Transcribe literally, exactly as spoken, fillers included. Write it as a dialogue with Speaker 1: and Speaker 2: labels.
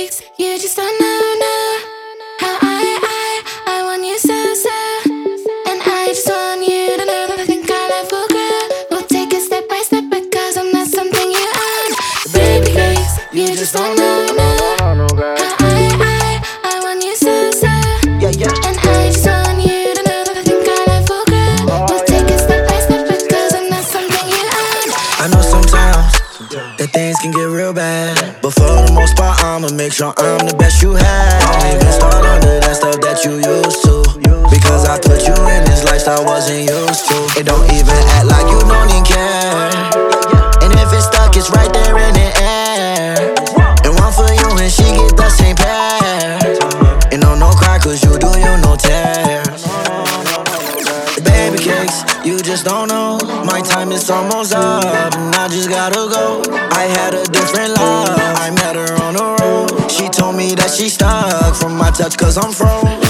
Speaker 1: cakes, you just don't know, know how I, I, I want you so, so. And I just want you to know that I think our life will grow. We'll take it step by step because I'm not something you own. Baby cakes, you just don't know, know how I, I, I want you so, so.
Speaker 2: Yeah, yeah.
Speaker 1: And I just want you to know that I think our life will grow. We'll take it step by step because I'm not something you own.
Speaker 2: I know sometimes that things can get real bad, but for the most part, I'ma make sure I'm the best you had. Don't even start under that stuff that you used to, because I put you in this lifestyle I wasn't used to. It don't even act like you don't even care, and if it's stuck, it's right there in the air. And one for you and she get the same pair. And no, no cry, cause you do you no tears. Baby cakes, you just don't know. My time is almost up, and I just gotta go. I had a different love, I met her on the road. She told me that she stuck from my touch cause I'm froze.